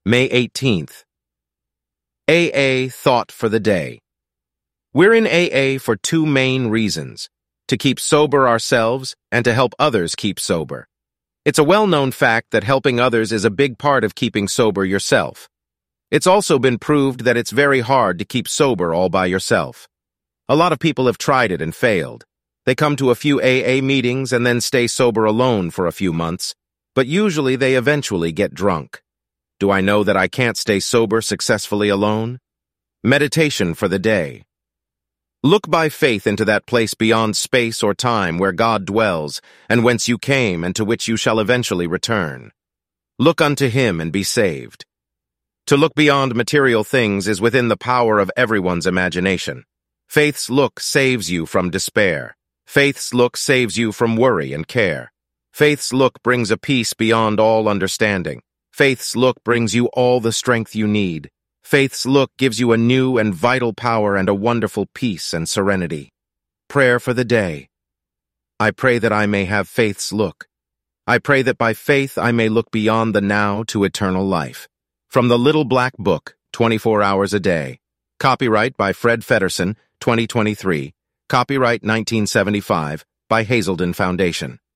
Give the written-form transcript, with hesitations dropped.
May 18th. AA Thought for the Day. We're in AA for two main reasons: to keep sober ourselves and to help others keep sober. It's a well-known fact that helping others is a big part of keeping sober yourself. It's also been proved that it's very hard to keep sober all by yourself. A lot of people have tried it and failed. They come to a few AA meetings and then stay sober alone for a few months, but usually they eventually get drunk. Do I know that I can't stay sober successfully alone? Meditation for the day. Look by faith into that place beyond space or time where God dwells, and whence you came and to which you shall eventually return. Look unto him and be saved. To look beyond material things is within the power of everyone's imagination. Faith's look saves you from despair. Faith's look saves you from worry and care. Faith's look brings a peace beyond all understanding. Faith's look brings you all the strength you need. Faith's look gives you a new and vital power and a wonderful peace and serenity. Prayer for the day. I pray that I may have faith's look. I pray that by faith I may look beyond the now to eternal life. From the Little Black Book, 24 Hours a Day. Copyright by Fred Feddersen, 2023. Copyright 1975 by Hazelden Foundation.